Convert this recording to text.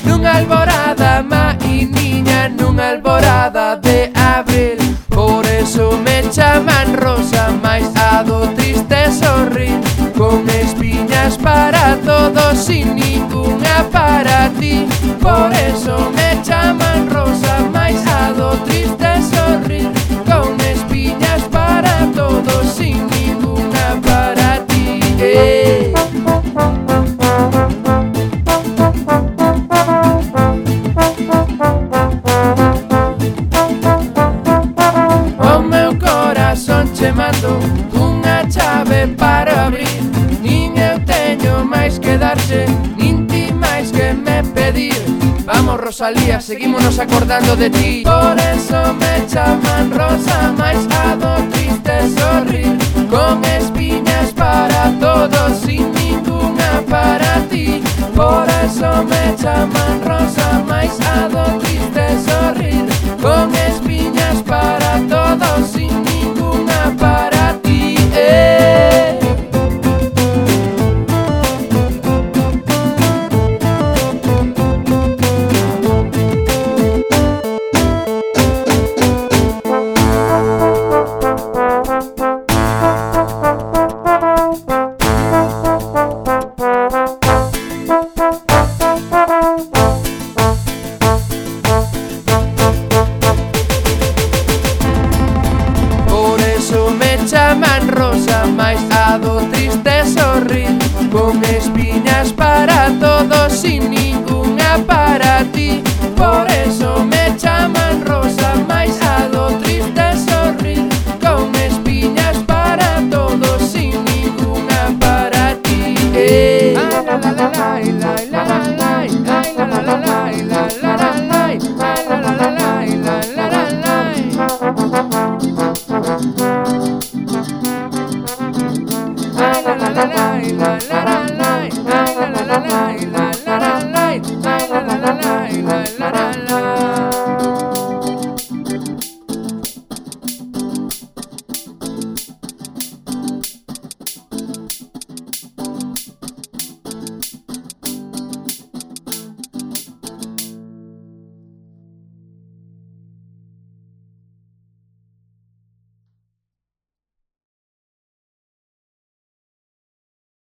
nunha alborada mainiña, nunha alborada de abril. Por eso me chaman rosa, máis a do triste sorrir, con espiñas para todos, sin ninguna para ti. Por eso me chaman rosa, máis a do triste sorrir, con espiñas para todos, sin ninguna para ti. O meu corazón che mando unha chave para abrir, nin eu teño máis que darche, nin ti máis que me pedir. Vamos Rosalía, seguímonos acordando de ti. Por eso me chaman rosa, máis a do triste sorrir, con espiñas para todos, sin ninguna para ti. Por eso me chaman rosa, máis a do triste sorrir, con espiñas para todos, sin ninguna para ti. Chaman rosa, máis a do triste sorrir, con espiñas para todos, sin ninguna para ti. Por eso me chaman rosa, máis a do triste sorrir, con espiñas para todos, sin ninguna para ti. La